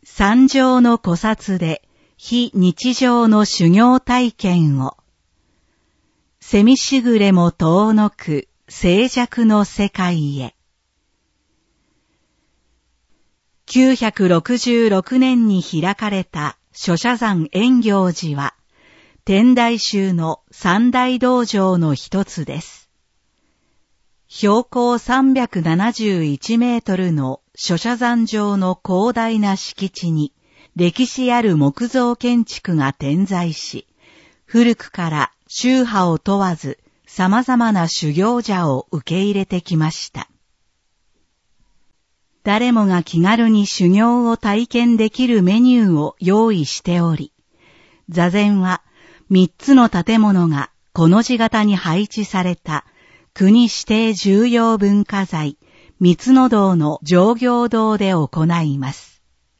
三条の古刹で非日常の修行体験を、せみしぐれも遠のく静寂の世界へ。966年に開かれた諸社山圓行寺は、天台宗の三大道場の一つです。標高371メートルの諸社山上の広大な敷地に、歴史ある木造建築が点在し、古くから宗派を問わず様々な修行者を受け入れてきました。誰もが気軽に修行を体験できるメニューを用意しており、座禅は3つの建物がこの字型に配置された国指定重要文化財三つの堂の上行堂で行います。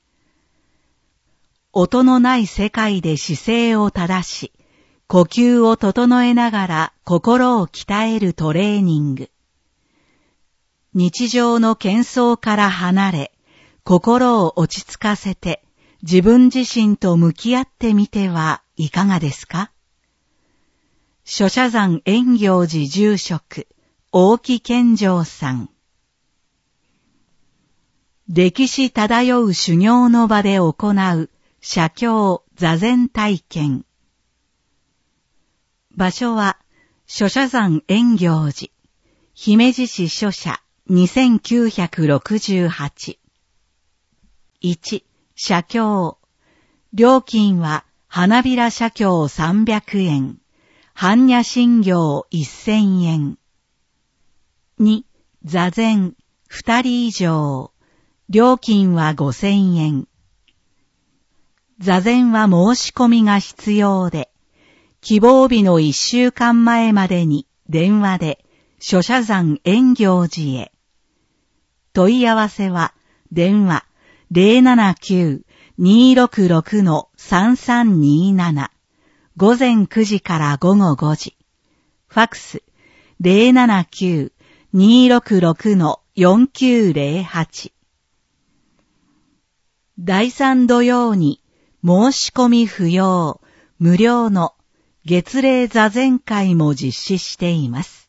音のない世界で姿勢を正し、呼吸を整えながら心を鍛えるトレーニング。日常の喧騒から離れ、心を落ち着かせて自分自身と向き合ってみてはいかがですか？諸社山圓行寺住職、大木健丈さん。歴史漂う修行の場で行う写経座禅体験。場所は、諸社山圓行寺、姫路市書社2968。1、写経。料金は、花びら写経300円、般若心経1000円。2、座禅、2人以上。料金は5000円。座禅は申し込みが必要で、希望日の1週間前までに電話で諸社山圓行寺へ。問い合わせは電話 079-266-3327 午前9時から午後5時。ファックス 079-266-4908。第3土曜に申し込み不要、無料の月例座禅会も実施しています。